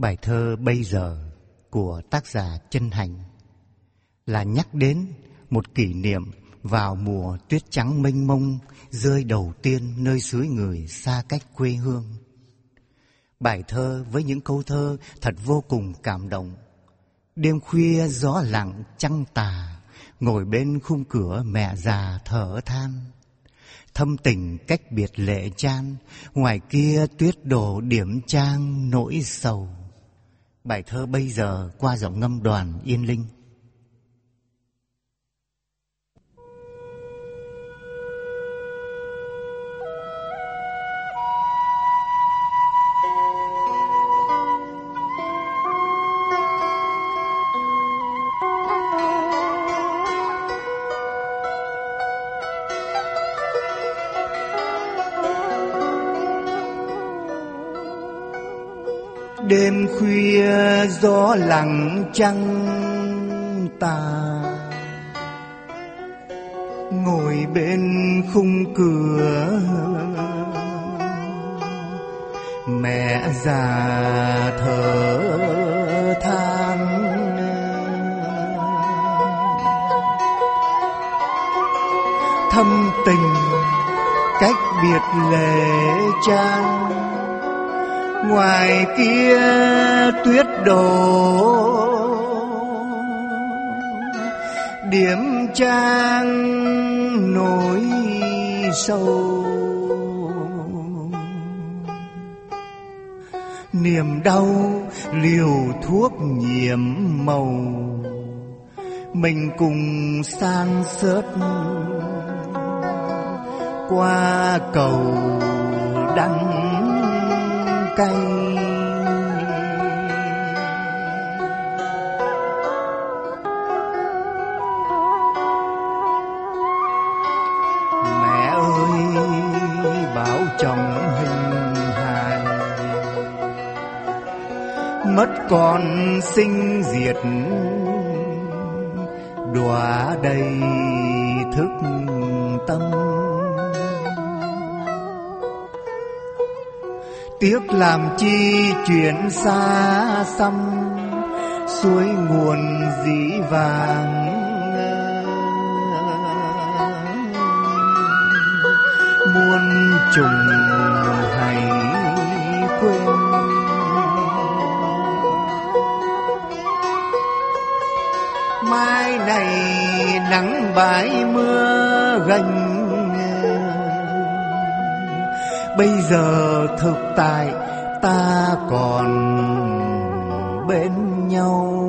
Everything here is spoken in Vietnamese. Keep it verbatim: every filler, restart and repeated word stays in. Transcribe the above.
Bài thơ Bây giờ của tác giả Chân Hành là nhắc đến một kỷ niệm vào mùa tuyết trắng mênh mông rơi đầu tiên nơi xứ người xa cách quê hương. Bài thơ với những câu thơ thật vô cùng cảm động. Đêm khuya gió lặng trăng tà, ngồi bên khung cửa mẹ già thở than. Thâm tình cách biệt lệ chan, ngoài kia tuyết đổ điểm trang nỗi sầu. Bài thơ Bây giờ qua giọng ngâm Đoàn Yên Linh. Đêm khuya gió lặng trăng tà, ngồi bên khung cửa mẹ già thở than. Thâm tình cách biệt lệ chan, ngoài kia tuyết đổ điểm trang nỗi sâu. Niềm đau liều thuốc nhiệm màu, mình cùng san sớt qua cầu đắng cay. Mẹ ơi bảo chồng hình hài, mất con sinh diệt đọa đầy thức tâm. Tiếc làm chi chuyện xa xăm, suối nguồn dĩ vàng. Muôn trùng hãy quên, mai này nắng bãi mưa gành. Bây giờ thực tại ta còn bên nhau.